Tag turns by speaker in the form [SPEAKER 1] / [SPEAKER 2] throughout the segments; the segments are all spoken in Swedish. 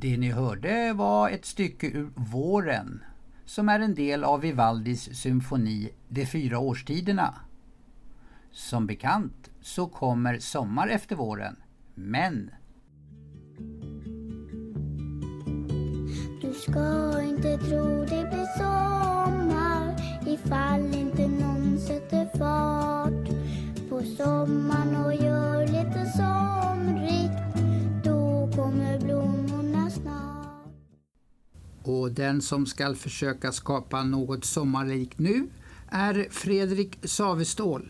[SPEAKER 1] Det ni hörde var ett stycke ur Våren, som är en del av Vivaldis symfoni De 4 årstiderna. Som bekant så kommer sommar efter våren, men...
[SPEAKER 2] Du ska inte tro det blir sommar ifall inte någon sätter fart på sommaren och gör lite somrigt. Då kommer blommorna snart.
[SPEAKER 1] Och den som ska försöka skapa något sommarlikt nu är Fredrik Savestål.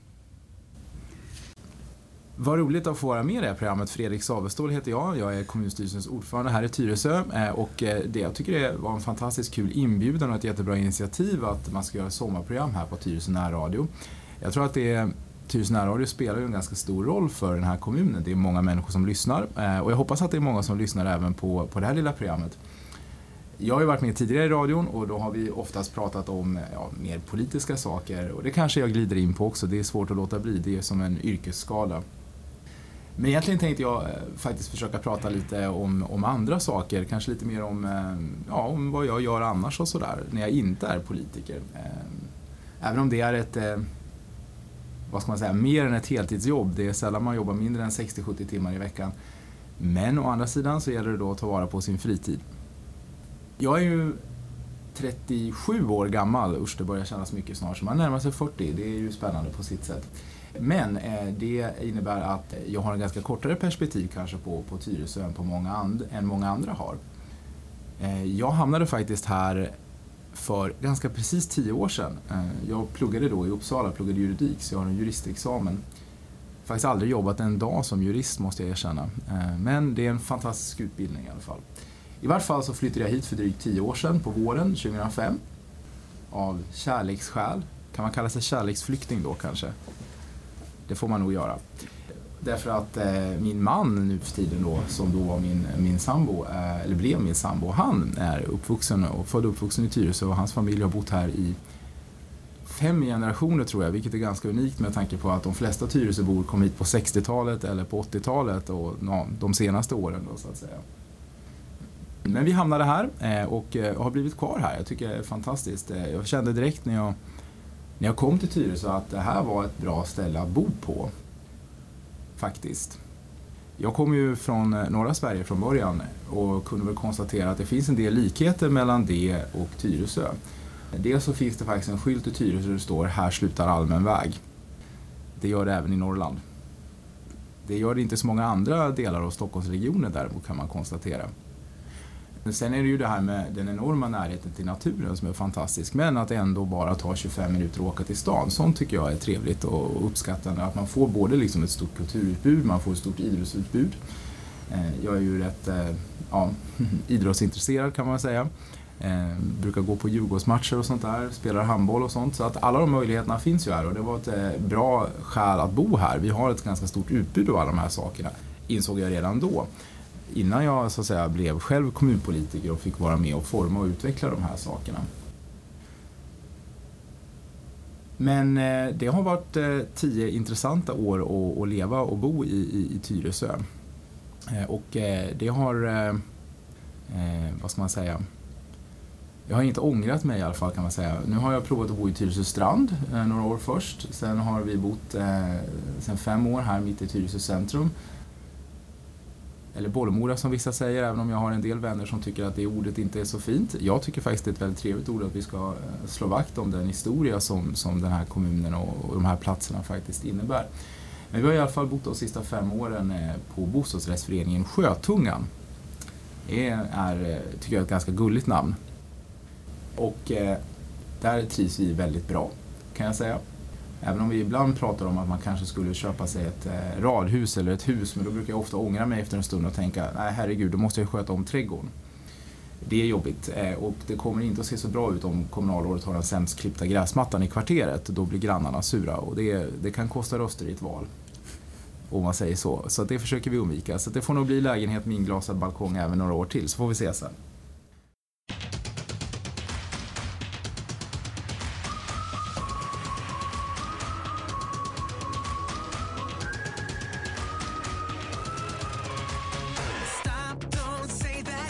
[SPEAKER 3] Vad roligt att få vara med i det här programmet. Fredrik Savestål heter jag. Jag är kommunstyrelsens ordförande här i Tyresö. Och det, jag tycker det var en fantastiskt kul inbjudan och ett jättebra initiativ att man ska göra sommarprogram här på Tyresö närradio. Jag tror att Tyresö närradio spelar ju en ganska stor roll för den här kommunen. Det är många människor som lyssnar. Och jag hoppas att det är många som lyssnar även på det här lilla programmet. Jag har ju varit med tidigare i radion och då har vi oftast pratat om mer politiska saker. Och det kanske jag glider in på också. Det är svårt att låta bli. Det är som en yrkesskala. Men egentligen tänkte jag faktiskt försöka prata lite om andra saker. Kanske lite mer om vad jag gör annars och sådär. När jag inte är politiker. Även om det är ett, vad ska man säga, mer än ett heltidsjobb. Det är sällan man jobbar mindre än 60-70 timmar i veckan. Men å andra sidan så gäller det då att ta vara på sin fritid. Jag är ju 37 år gammal. Usch, det börjar kännas mycket snart. Så man närmar sig 40. Det är ju spännande på sitt sätt. Men det innebär att jag har en ganska kortare perspektiv kanske på Tyresö än många andra har. Jag hamnade faktiskt här för ganska precis 10 år sedan. Jag pluggade då i Uppsala, pluggade juridik, så jag har en juristexamen. Faktiskt aldrig jobbat en dag som jurist, måste jag erkänna. Men det är en fantastisk utbildning i alla fall. I vart fall så flyttade jag hit för drygt 10 år sedan på våren 2005. Av kärleksskäl. Kan man kalla sig kärleksflykting då kanske? Det får man nog göra. Därför att min man nu för tiden då, som då var min sambo, eller blev min sambo, han är född och uppvuxen i Tyresö och hans familj har bott här i 5 generationer tror jag, vilket är ganska unikt med tanke på att de flesta Tyresöbor kom hit på 60-talet eller på 80-talet och de senaste åren då, så att säga. Men vi hamnade här och har blivit kvar här. Jag tycker det är fantastiskt. Jag kände direkt när jag kom till Tyresö att det här var ett bra ställe att bo på. Faktiskt. Jag kom ju från norra Sverige från början och kunde väl konstatera att det finns en del likheter mellan det och Tyresö. Dels så finns det faktiskt en skylt i Tyresö där det står "Här slutar allmän väg". Det gör det även i Norrland. Det gör det inte så många andra delar av Stockholmsregionen däremot, kan man konstatera. Sen är det ju det här med den enorma närheten till naturen som är fantastisk. Men att ändå bara ta 25 minuter att åka till stan. Sånt tycker jag är trevligt och uppskattande. Att man får både liksom ett stort kulturutbud, man får ett stort idrottsutbud. Jag är ju rätt idrottsintresserad kan man säga. Brukar gå på Djurgårdsmatcher och sånt där. Spelar handboll och sånt. Så att alla de möjligheterna finns ju här. Och det var ett bra skäl att bo här. Vi har ett ganska stort utbud av alla de här sakerna. Insåg jag redan då. Innan jag så att säga blev själv kommunpolitiker och fick vara med och forma och utveckla de här sakerna. Men det har varit 10 intressanta år att leva och bo i Tyresö. Och det har, vad ska man säga, jag har inte ångrat mig i alla fall kan man säga. Nu har jag provat att bo i Tyresö strand några år först. Sen har vi bott sen 5 år här mitt i Tyresö centrum. Eller Bollmora som vissa säger, även om jag har en del vänner som tycker att det ordet inte är så fint. Jag tycker faktiskt det är ett väldigt trevligt ord att vi ska slå vakt om den historia som den här kommunen och de här platserna faktiskt innebär. Men vi har i alla fall bott de sista 5 åren på bostadsrättsföreningen Sjötungan. Det är, tycker jag, ett ganska gulligt namn. Och där trivs vi väldigt bra, kan jag säga. Även om vi ibland pratar om att man kanske skulle köpa sig ett radhus eller ett hus. Men då brukar jag ofta ångra mig efter en stund och tänka, nej herregud, då måste jag sköta om trädgården. Det är jobbigt och det kommer inte att se så bra ut om kommunalrådet har den sämst klippta gräsmattan i kvarteret. Då blir grannarna sura och det kan kosta röster i ett val. Om man säger så. Så det försöker vi undvika. Så det får nog bli lägenhet med inglasad balkong även några år till, så får vi se sen.
[SPEAKER 4] Stop, don't say that.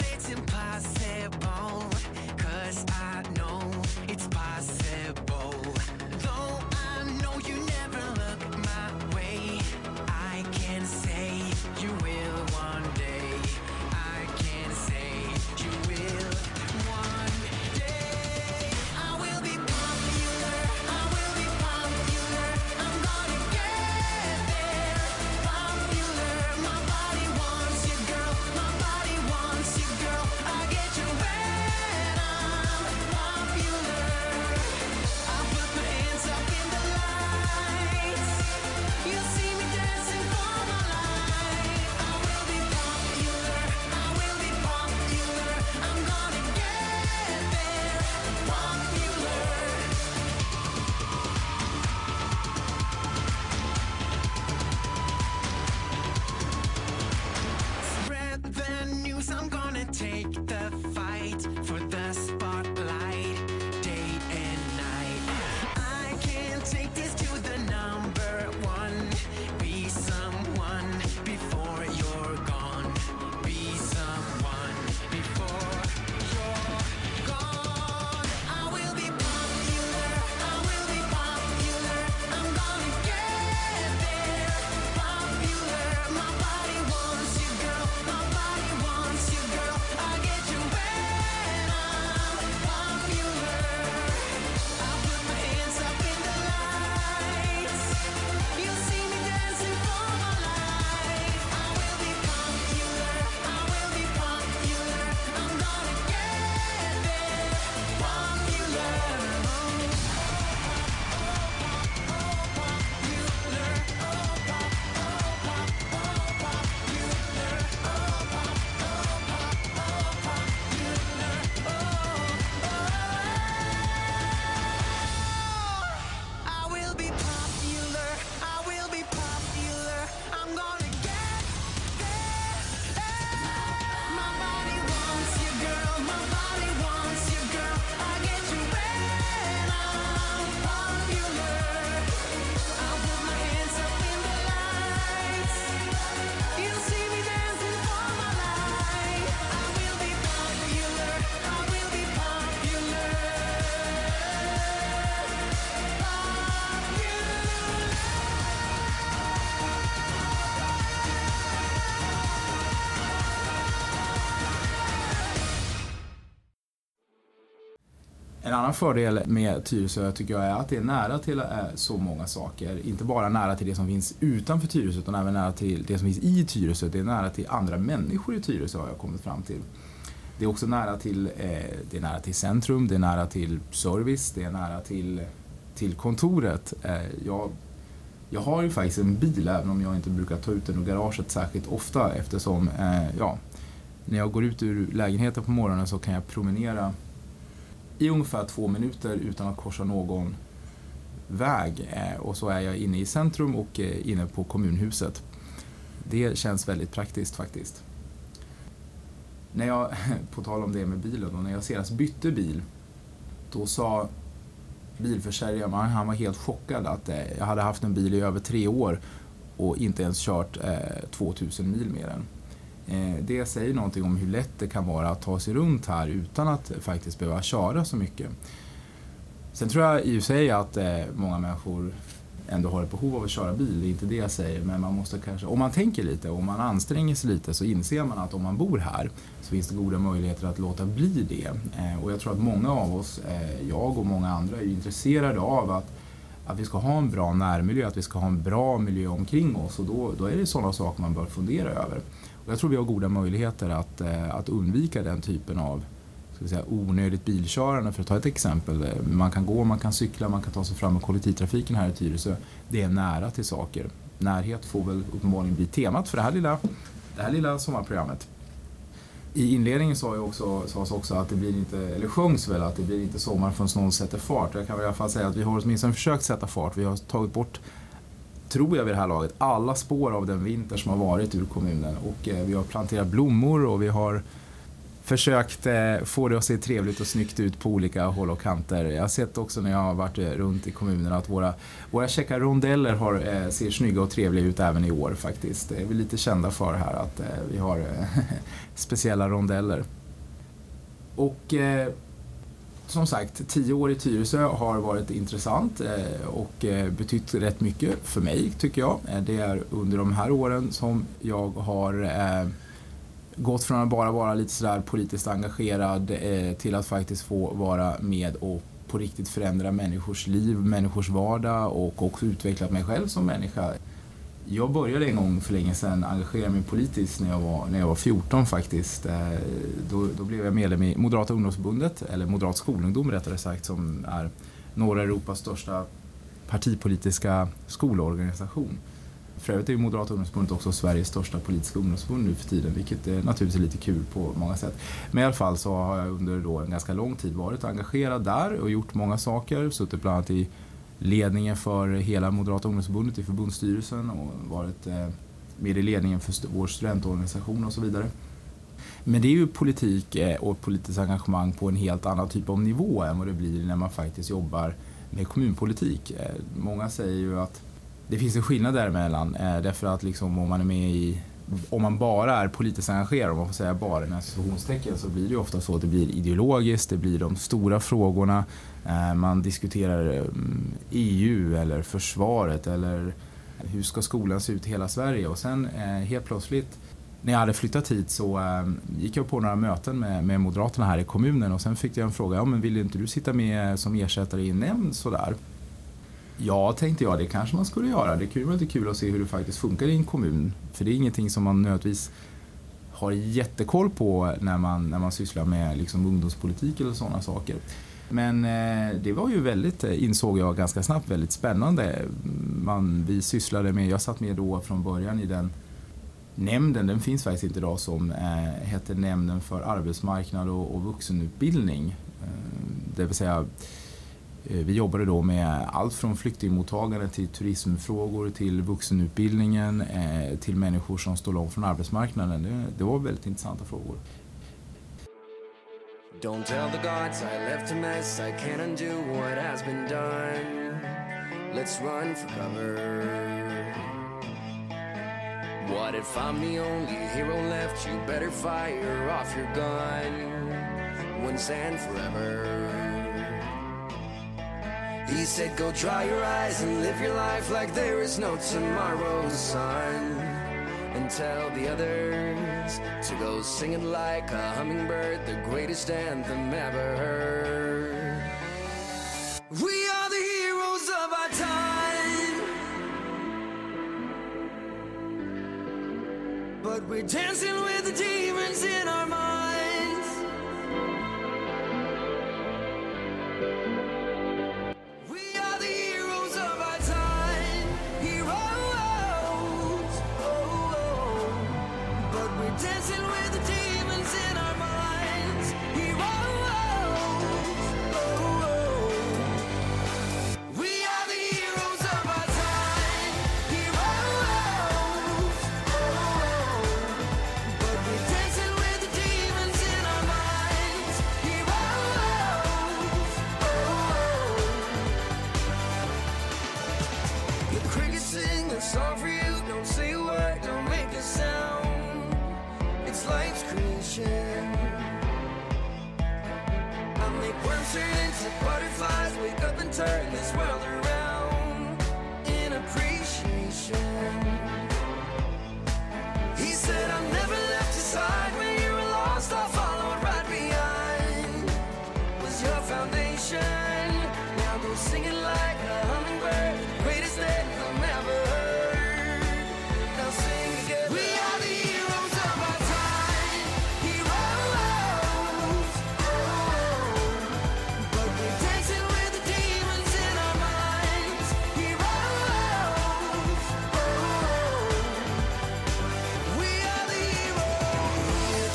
[SPEAKER 3] En annan fördel med Tyresö tycker jag är att det är nära till så många saker. Inte bara nära till det som finns utanför Tyresö utan även nära till det som finns i Tyresö. Det är nära till andra människor i Tyresö har jag kommit fram till. Det är också nära till centrum, det är nära till service, det är nära till kontoret. Jag har ju faktiskt en bil även om jag inte brukar ta ut den ur garaget särskilt ofta eftersom när jag går ut ur lägenheten på morgonen så kan jag promenera i ungefär 2 minuter utan att korsa någon väg och så är jag inne i centrum och inne på kommunhuset. Det känns väldigt praktiskt faktiskt. När jag, på tal om det med bilen, och när jag senast bytte bil, då sa bilförsäljaren, han var helt chockad att jag hade haft en bil i över 3 år och inte ens kört 2000 mil mer än. Det säger någonting om hur lätt det kan vara att ta sig runt här utan att faktiskt behöva köra så mycket. Sen tror jag i och för sig att många människor ändå har ett behov av att köra bil, det är inte det jag säger, men man måste kanske, om man tänker lite, om man anstränger sig lite så inser man att om man bor här så finns det goda möjligheter att låta bli det. Och jag tror att många av oss, jag och många andra, är intresserade av att vi ska ha en bra närmiljö, att vi ska ha en bra miljö omkring oss och då är det sådana saker man bör fundera över. Och jag tror vi har goda möjligheter att undvika den typen av onödigt bilkörande, för att ta ett exempel. Man kan gå, man kan cykla, man kan ta sig fram med kollektivtrafiken här i Tyresö. Det är nära till saker. Närhet får väl uppenbarligen bli temat för det här lilla sommarprogrammet. I inledningen sades också att det blir inte, eller sjöngs väl att det blir inte sommar förrän någon sätter fart. Jag kan väl i alla fall säga att vi har åtminstone försökt sätta fart. Vi har tagit bort, tror jag vid det här laget, alla spår av den vinter som har varit ur kommunen. Och vi har planterat blommor och vi har försökt få det att se trevligt och snyggt ut på olika håll och kanter. Jag har sett också när jag har varit runt i kommunen att våra käcka rondeller ser snygga och trevliga ut även i år faktiskt. Vi är lite kända för här att vi har speciella rondeller. Och som sagt, 10 år i Tyresö har varit intressant och betytt rätt mycket för mig tycker jag. Det är under de här åren som jag har gått från att bara vara lite sådär politiskt engagerad till att faktiskt få vara med och på riktigt förändra människors liv, människors vardag och också utvecklat mig själv som människa. Jag började en gång för länge sedan engagera mig politiskt när jag var 14 faktiskt. Då blev jag medlem i Moderata ungdomsförbundet, eller Moderat skolungdom rättare sagt, som är norra Europas största partipolitiska skolorganisation. För övrigt är Moderata ungdomsförbundet också Sveriges största politiska ungdomsförbund nu för tiden, vilket är naturligtvis lite kul på många sätt. Men i alla fall så har jag under då en ganska lång tid varit engagerad där och gjort många saker. Suttit bland annat i ledningen för hela Moderata ungdomsförbundet i förbundsstyrelsen och varit med i ledningen för vår studentorganisation och så vidare. Men det är ju politik och politiskt engagemang på en helt annan typ av nivå än vad det blir när man faktiskt jobbar med kommunpolitik. Många säger ju att det finns en skillnad däremellan, därför att liksom om man bara är politiskt engagerad, om man får säga bara med associationstecken, så blir det ju ofta så att det blir ideologiskt, det blir de stora frågorna, man diskuterar EU eller försvaret eller hur ska skolan se ut i hela Sverige. Och sen helt plötsligt när jag hade flyttat hit så gick jag på några möten med Moderaterna här i kommunen och sen fick jag en fråga, men vill inte du sitta med som ersättare i en nämnd sådär? Ja, tänkte jag, det kanske man skulle göra. Det är väldigt kul att se hur det faktiskt funkar i en kommun. För det är ingenting som man nödvändigtvis har jättekoll på när man sysslar med liksom ungdomspolitik eller sådana saker. Men det var ju insåg jag ganska snabbt, väldigt spännande. Vi sysslade med, jag satt med då från början i den nämnden, den finns faktiskt inte idag, som heter Nämnden för arbetsmarknad och vuxenutbildning. Det vill säga, vi jobbade då med allt från flyktingmottagande till turismfrågor till vuxenutbildningen till människor som står långt från arbetsmarknaden. Det var väldigt intressanta frågor. Don't tell the gods I left a mess, I can't undo what has been done. Let's run for cover. What if I'm the only hero left? You better fire off your gun once and forever. He said go dry your eyes and live your life like there is no tomorrow, son. And tell the others to go singing like a hummingbird, the greatest anthem ever heard.
[SPEAKER 4] we're dancing with the demons in our minds. We are the heroes of our time, heroes. But we're dancing with the demons in our minds, heroes. We are the heroes of our time, heroes. But we're dancing with the demons in our minds, heroes. The crickets sing a song for you. Don't say a word, don't make a sound. It's life's creation. I make worms turn into butterflies. Wake up and turn this world around in appreciation. He said, I never left your side when you were lost. I followed right behind. Was your foundation. Now go singing like a hummingbird. Greatest anthem ever heard. Now sing together. We are the heroes of our time. Heroes. But we're dancing with the demons in our minds. Heroes. We are the heroes.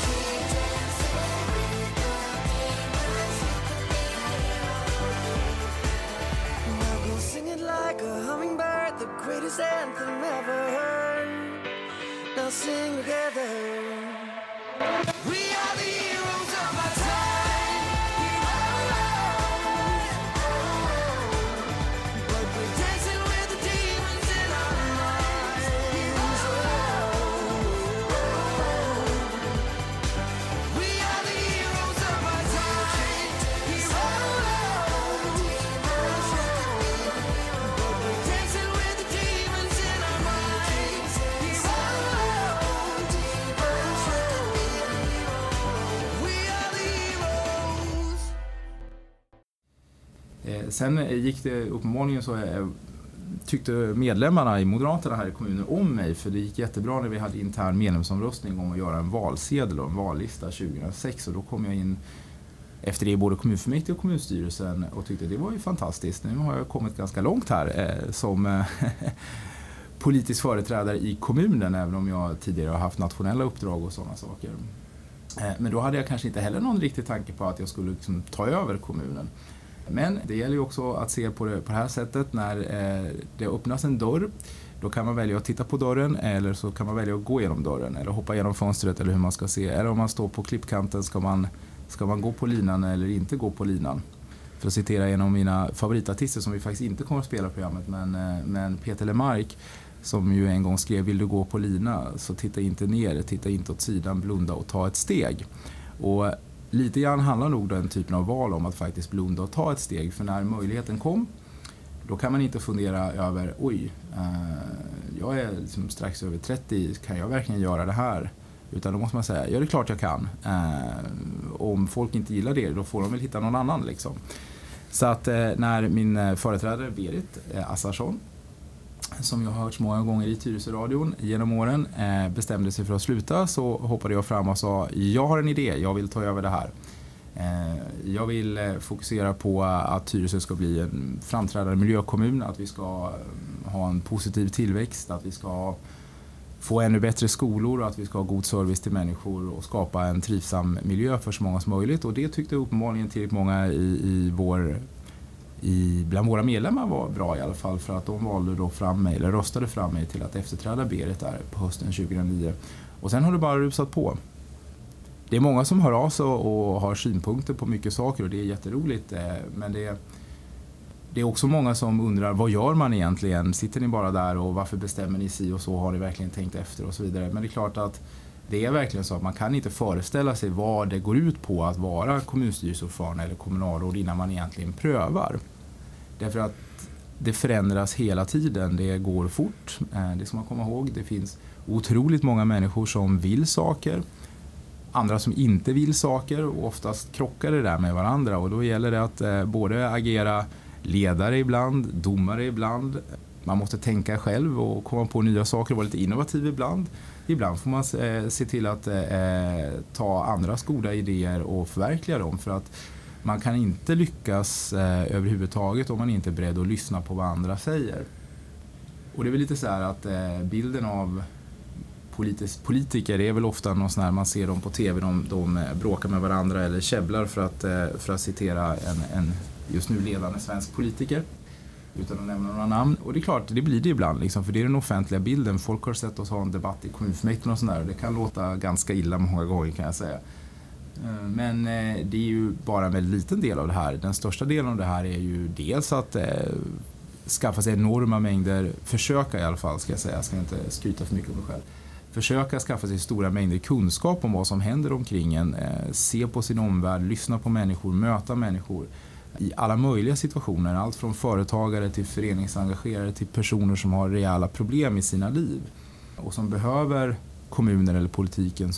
[SPEAKER 4] Now go sing it like a hummingbird, the greatest anthem ever heard. Now sing together. We are the heroes of our time. Heroes. But we're dancing with the demons in our minds. We are the heroes of our time. Heroes. But we're dancing with the demons in our minds. Heroes. We are the heroes.
[SPEAKER 3] Sen gick det uppenbarligen så tyckte medlemmarna i Moderaterna här i kommunen om mig, för det gick jättebra när vi hade intern medlemsomröstning om att göra en valsedel och en vallista 2006, och då kom jag in efter det i både kommunfullmäktige och kommunstyrelsen och tyckte det var ju fantastiskt. Nu har jag kommit ganska långt här som politisk företrädare i kommunen, även om jag tidigare har haft nationella uppdrag och sådana saker. Men då hade jag kanske inte heller någon riktig tanke på att jag skulle liksom ta över kommunen. Men det gäller ju också att se på det här sättet. När det öppnas en dörr, då kan man välja att titta på dörren, eller så kan man välja att gå genom dörren eller hoppa genom fönstret, eller hur man ska se. Eller om man står på klippkanten, ska man gå på linan eller inte gå på linan. För att citera en av mina favoritartister som vi faktiskt inte kommer att spela programmet, men Peter Lemark, som ju en gång skrev: vill du gå på lina så titta inte ner, titta inte åt sidan, blunda och ta ett steg. Och lite grann handlar nog den typen av val om att faktiskt blunda och ta ett steg. För när möjligheten kom, då kan man inte fundera över jag är liksom strax över 30, kan jag verkligen göra det här? Utan då måste man säga, ja det är klart jag kan. Om folk inte gillar det, då får de väl hitta någon annan liksom. Så att när min företrädare Berit Assarsson, som jag har hört så många gånger i Tyresö-radion genom åren, bestämde sig för att sluta, så hoppade jag fram och sa: jag har en idé, jag vill ta över det här. Jag vill fokusera på att Tyresö ska bli en framträdande miljökommun, att vi ska ha en positiv tillväxt, att vi ska få ännu bättre skolor, att vi ska ha god service till människor och skapa en trivsam miljö för så många som möjligt. Och det tyckte uppenbarligen tillräckligt många bland våra medlemmar var bra i alla fall, för att de valde då fram mig, eller röstade fram mig till att efterträda Berit där på hösten 2009. Och sen har det bara rusat på. Det är många som hör av sig och har synpunkter på mycket saker, och det är jätteroligt, men det är också många som undrar, vad gör man egentligen? Sitter ni bara där och varför bestämmer ni si och så? Har ni verkligen tänkt efter och så vidare? Men det är klart att det är verkligen så att man kan inte föreställa sig vad det går ut på att vara kommunstyrelseordförande eller kommunalråd innan man egentligen prövar. Därför att det förändras hela tiden, det går fort, det ska man komma ihåg. Det finns otroligt många människor som vill saker, andra som inte vill saker, och oftast krockar det där med varandra, och då gäller det att både agera ledare ibland, domare ibland, man måste tänka själv och komma på nya saker och vara lite innovativ ibland. Ibland får man se till att ta andras goda idéer och förverkliga dem, för att man kan inte lyckas överhuvudtaget om man inte är beredd att lyssna på vad andra säger. Och det är väl lite så här att bilden av politiker är väl ofta någon sån här, man ser dem på tv, de bråkar med varandra eller käbblar, för att citera en just nu ledande svensk politiker utan att nämna några namn. Och det är klart, det blir det ibland liksom, för det är den offentliga bilden. Folk har sett oss ha en debatt i kommunfullmäktige och sådär, och det kan låta ganska illa många gånger, kan jag säga. Men det är ju bara en väldigt liten del av det här. Den största delen av det här är ju dels att skaffa sig enorma mängder, försöka i alla fall, ska jag säga, jag ska inte skryta för mycket om mig själv. Försöka skaffa sig stora mängder kunskap om vad som händer omkring en, se på sin omvärld, lyssna på människor, möta människor i alla möjliga situationer. Allt från företagare till föreningsengagerade till personer som har rejäla problem i sina liv och som behöver kommunen eller politiken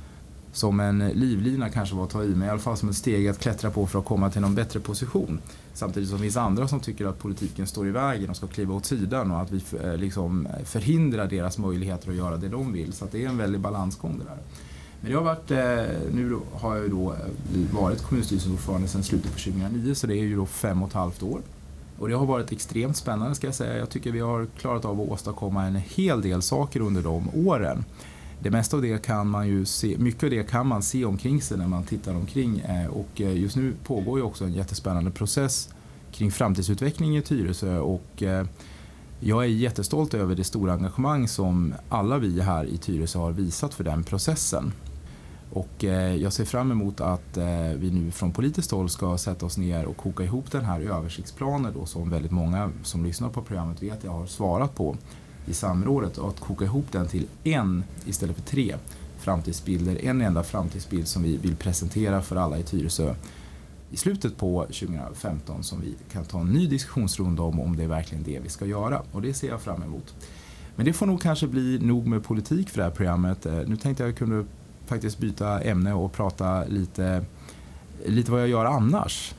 [SPEAKER 3] som en livlina, kanske var att ta i, men i alla fall som ett steg att klättra på för att komma till någon bättre position. Samtidigt som finns andra som tycker att politiken står i vägen och ska kliva åt sidan, och att vi liksom förhindrar deras möjligheter att göra det de vill. Så att det är en väldig balansgång det där. Men det har varit, nu har jag ju då varit kommunstyrelsens ordförande sedan slutet på 2009, så det är ju då 5,5 år. Och det har varit extremt spännande, ska jag säga. Jag tycker vi har klarat av att åstadkomma en hel del saker under de åren. Det mesta av det kan man ju se, mycket av det kan man se omkring sig när man tittar omkring, och just nu pågår ju också en jättespännande process kring framtidsutveckling i Tyresö, och jag är jättestolt över det stora engagemang som alla vi här i Tyresö har visat för den processen. Och jag ser fram emot att vi nu från politiskt håll ska sätta oss ner och koka ihop den här översiktsplanen då, som väldigt många som lyssnar på programmet vet jag har svarat på i samrådet, och att koka ihop den till en istället för 3 framtidsbilder, en enda framtidsbild som vi vill presentera för alla i Tyresö i slutet på 2015, som vi kan ta en ny diskussionsrunda om det är verkligen det vi ska göra, och det ser jag fram emot. Men det får nog kanske bli nog med politik för det här programmet. Nu tänkte jag kunde faktiskt byta ämne och prata lite vad jag gör annars.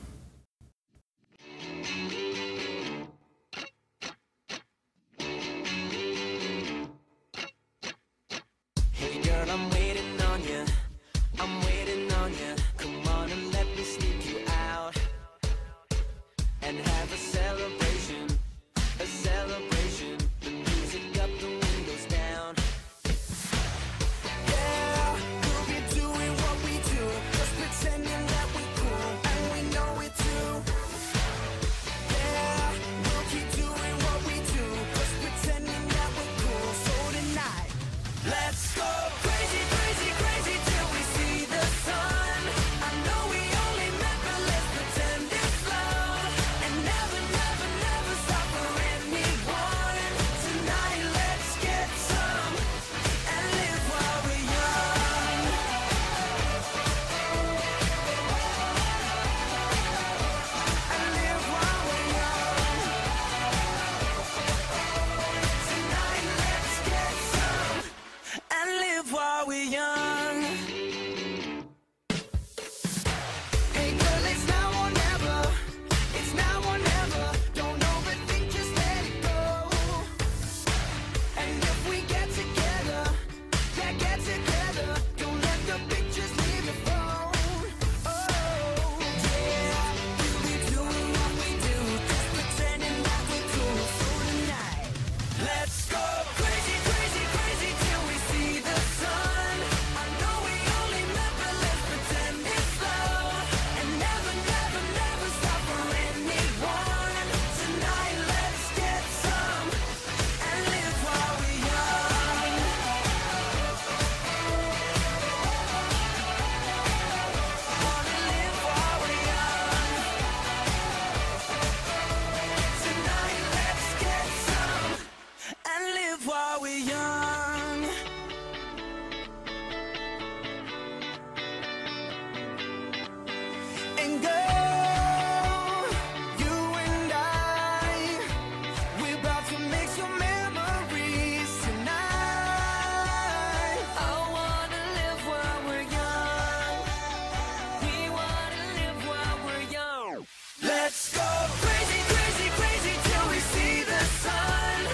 [SPEAKER 4] Let's go crazy, crazy, crazy till we see the sun.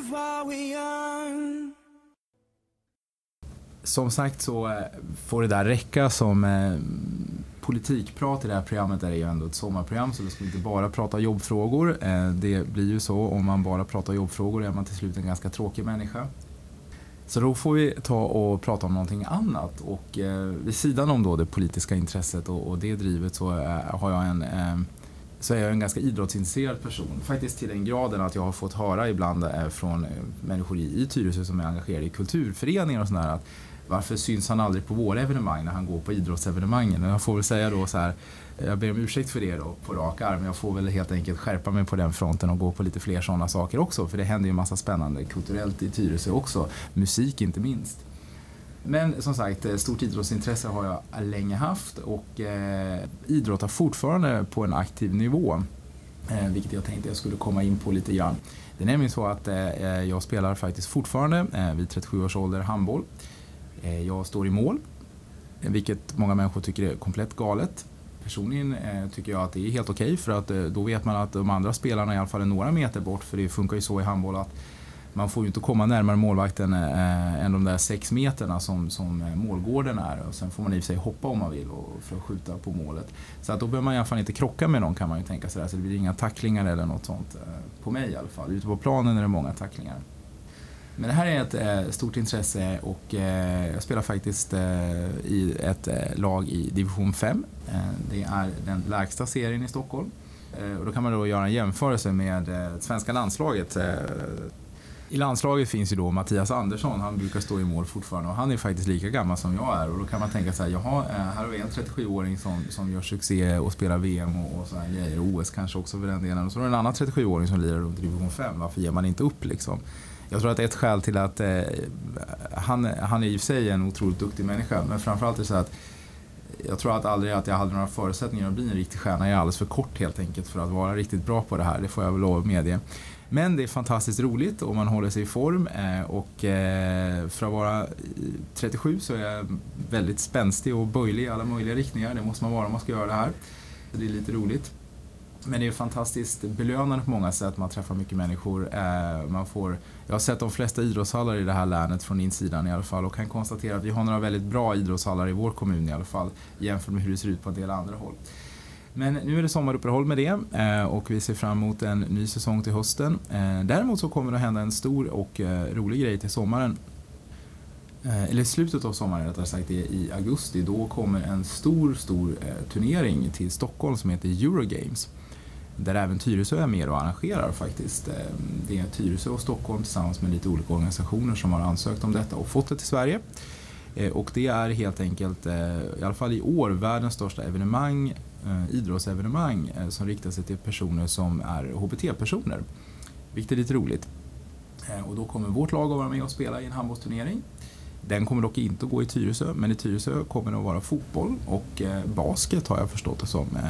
[SPEAKER 4] while we're young.
[SPEAKER 3] Som sagt så får det där räcka som politikprat i det här programmet. Är det ju ändå ett sommarprogram, så det ska inte bara prata jobbfrågor. Det blir ju så, om man bara pratar jobbfrågor är man till slut en ganska tråkig människa. Så då får vi ta och prata om någonting annat. Och vid sidan om då det politiska intresset och det drivet så har jag så är jag en ganska idrottsintresserad person. Faktiskt till den graden att jag har fått höra ibland från människor i Tyresö som är engagerade i kulturföreningar och sådär, att varför syns han aldrig på våra evenemang när han går på idrottsevenemangen? Och jag får väl säga då så här, jag ber om ursäkt för det då på rak arm. Jag får väl helt enkelt skärpa mig på den fronten och gå på lite fler sådana saker också. För det händer ju en massa spännande kulturellt i Tyresö också. Musik inte minst. Men som sagt, stort idrottsintresse har jag länge haft och idrottar fortfarande på en aktiv nivå. Vilket jag tänkte jag skulle komma in på lite grann. Det är nämligen så att jag spelar faktiskt fortfarande vid 37 års ålder handboll. Jag står i mål, vilket många människor tycker är komplett galet. Personligen tycker jag att det är helt okej, för att då vet man att de andra spelarna i alla fall är några meter bort, för det funkar ju så i handboll att man får ju inte komma närmare målvakten än de där 6 meterna som målgården är, och sen får man i sig hoppa om man vill för att skjuta på målet. Så att då behöver man i alla fall inte krocka med någon, kan man ju tänka sig, så det blir inga tacklingar eller något sånt på mig i alla fall. Ute på planen är det många tacklingar. Men det här är ett stort intresse och jag spelar faktiskt i ett lag i division 5. Det är den lägsta serien i Stockholm. Och då kan man då göra en jämförelse med svenska landslaget. I landslaget finns ju då Mattias Andersson, han brukar stå i mål fortfarande och han är faktiskt lika gammal som jag är. Och då kan man tänka så här, jaha, här har vi en 37-åring som gör succé och spelar VM och så här grejer, OS kanske också för den delen. Och så är det en annan 37-åring som lirar runt division 5, varför ger man inte upp liksom? Jag tror att ett skäl till att han är i sig en otroligt duktig människa, men framförallt är det så att jag tror att aldrig att jag hade några förutsättningar att bli en riktig stjärna. Jag är alldeles för kort helt enkelt för att vara riktigt bra på det här, det får jag väl lov att medge. Men det är fantastiskt roligt och man håller sig i form och för att vara 37 så är jag väldigt spänstig och böjlig i alla möjliga riktningar. Det måste man vara om man ska göra det här. Det är lite roligt. Men det är fantastiskt belönande på många sätt. Man träffar mycket människor. Jag har sett de flesta idrottshallar i det här länet från insidan i alla fall och kan konstatera att vi har några väldigt bra idrottshallar i vår kommun i alla fall jämfört med hur det ser ut på en del andra håll. Men nu är det sommaruppehåll med det och vi ser fram emot en ny säsong till hösten. Däremot så kommer det att hända en stor och rolig grej till sommaren. Eller slutet av sommaren rättare sagt, i augusti. Då kommer en stor turnering till Stockholm som heter Eurogames. Där även Tyresö är med och arrangerar faktiskt. Det är Tyresö och Stockholm tillsammans med lite olika organisationer som har ansökt om detta och fått det till Sverige. Och det är helt enkelt, i alla fall i år, världens största evenemang, idrottsevenemang som riktar sig till personer som är HBT-personer. Vilket är lite roligt. Och då kommer vårt lag att vara med och spela i en handbollsturnering. Den kommer dock inte att gå i Tyresö, men i Tyresö kommer det att vara fotboll och basket har jag förstått det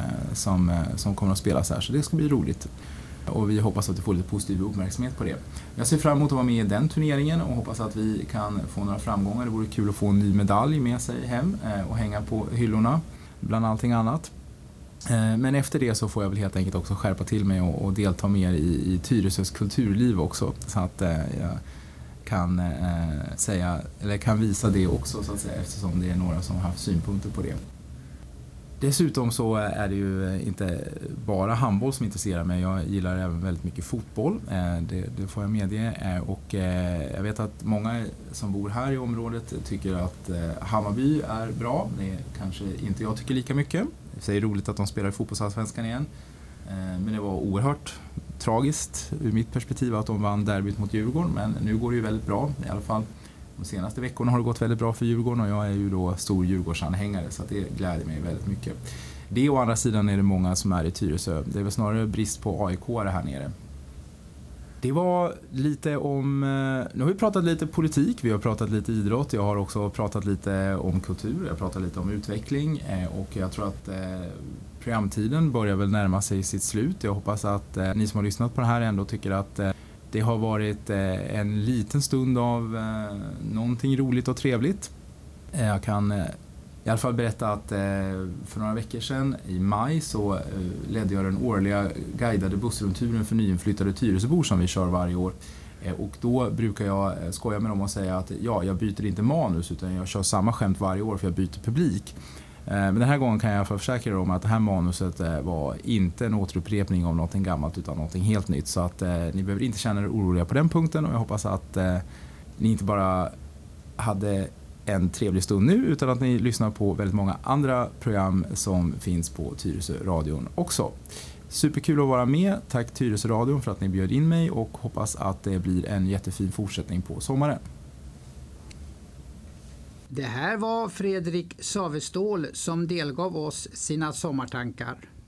[SPEAKER 3] som kommer att spelas här. Så det ska bli roligt. Och vi hoppas att vi får lite positiv uppmärksamhet på det. Jag ser fram emot att vara med i den turneringen och hoppas att vi kan få några framgångar. Det vore kul att få en ny medalj med sig hem och hänga på hyllorna bland allting annat. Men efter det så får jag väl helt enkelt också skärpa till mig och delta mer i Tyresös kulturliv också. Så att jag kan säga, eller kan visa det också så att säga, eftersom det är några som har haft synpunkter på det. Dessutom så är det ju inte bara handboll som intresserar mig. Jag gillar även väldigt mycket fotboll. Det får jag medge. Och jag vet att många som bor här i området tycker att Hammarby är bra. Det kanske inte jag tycker lika mycket. Det är roligt att de spelar i fotbollsallsvenskan igen. Men det var oerhört tragiskt ur mitt perspektiv att de vann derbyt mot Djurgården. Men nu går det ju väldigt bra i alla fall. De senaste veckorna har det gått väldigt bra för Djurgården och jag är ju då stor Djurgårdsanhängare så att det gläder mig väldigt mycket. Det å andra sidan är det många som är i Tyresö. Det är väl snarare brist på AIK här nere. Det var lite om, nu har vi pratat lite politik, vi har pratat lite idrott, jag har också pratat lite om kultur, jag har pratat lite om utveckling och jag tror att programtiden börjar väl närma sig sitt slut. Jag hoppas att ni som har lyssnat på det här ändå tycker att det har varit en liten stund av någonting roligt och trevligt. Jag kan i alla fall berätta att för några veckor sedan i maj så ledde jag den årliga guidade bussrundturen för nyinflyttade Tyresöbor som vi kör varje år. Och då brukar jag skoja med dem och säga att jag byter inte manus utan jag kör samma skämt varje år för jag byter publik. Men den här gången kan jag försäkra er om att det här manuset var inte en återupprepning av något gammalt utan något helt nytt. Så att ni behöver inte känna er oroliga på den punkten, och jag hoppas att ni inte bara hade en trevlig stund nu utan att ni lyssnar på väldigt många andra program som finns på Tyresö-radion också. Superkul att vara med. Tack Tyresö-radion för att ni bjöd in mig, och hoppas att det blir en jättefin fortsättning på sommaren.
[SPEAKER 1] Det här var Fredrik Savestål som delgav oss sina sommartankar.